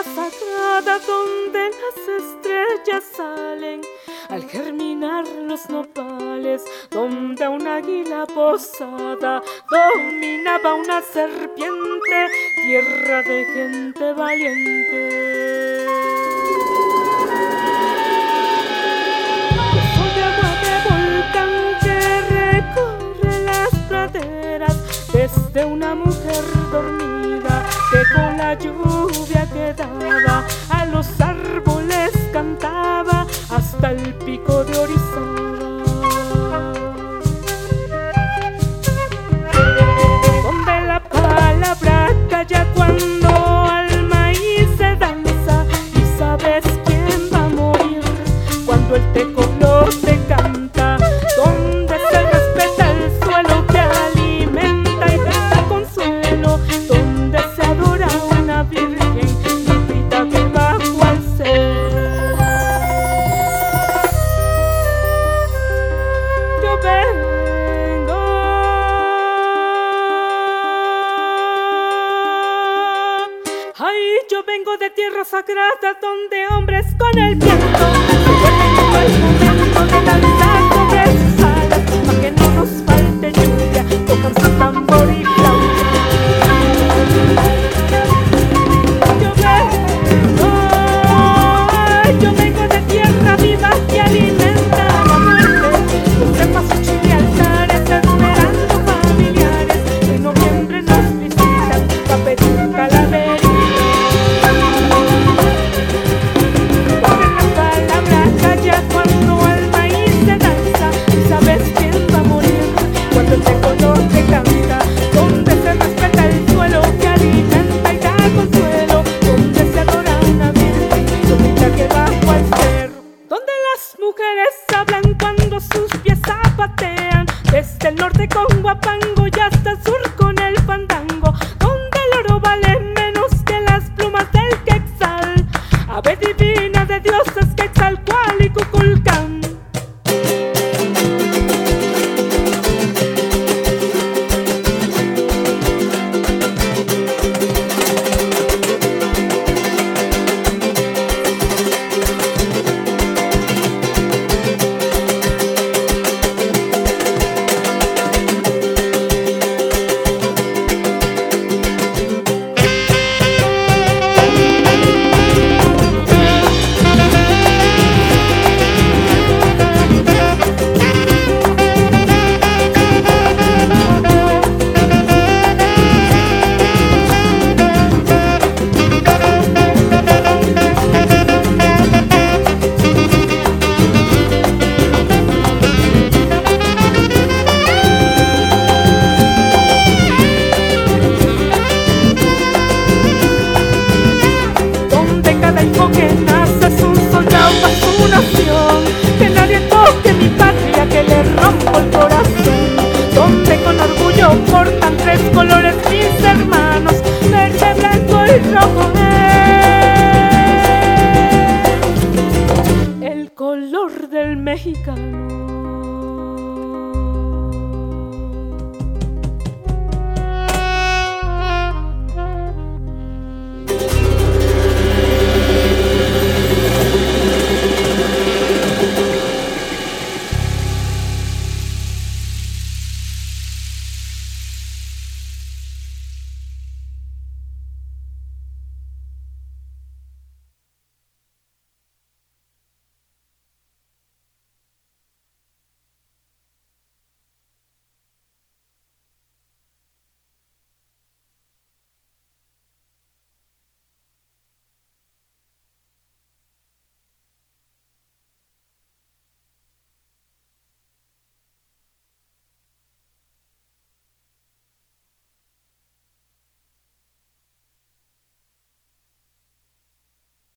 sagrada donde las estrellas salen al germinar los nopales, donde un águila posada dominaba una serpiente, tierra de gente valiente. Yo soy agua de volcán que recorre las praderas, desde una mujer dormida que con la lluvia que daba a los árboles cantaba hasta el pico de Orizaba, donde la palabra calla cuando al maíz se danza, y sabes quién va a morir cuando el tecolote canta, donde se respeta el suelo que alimenta y da consuelo, donde se adora a una virgen limpita debajo al ser. Yo vengo, ay, yo vengo de tierra sagrada donde hombres con el viento se vuelven el momento de danzar sobre sus alas, para que no nos falte lluvia, tocan su tambor y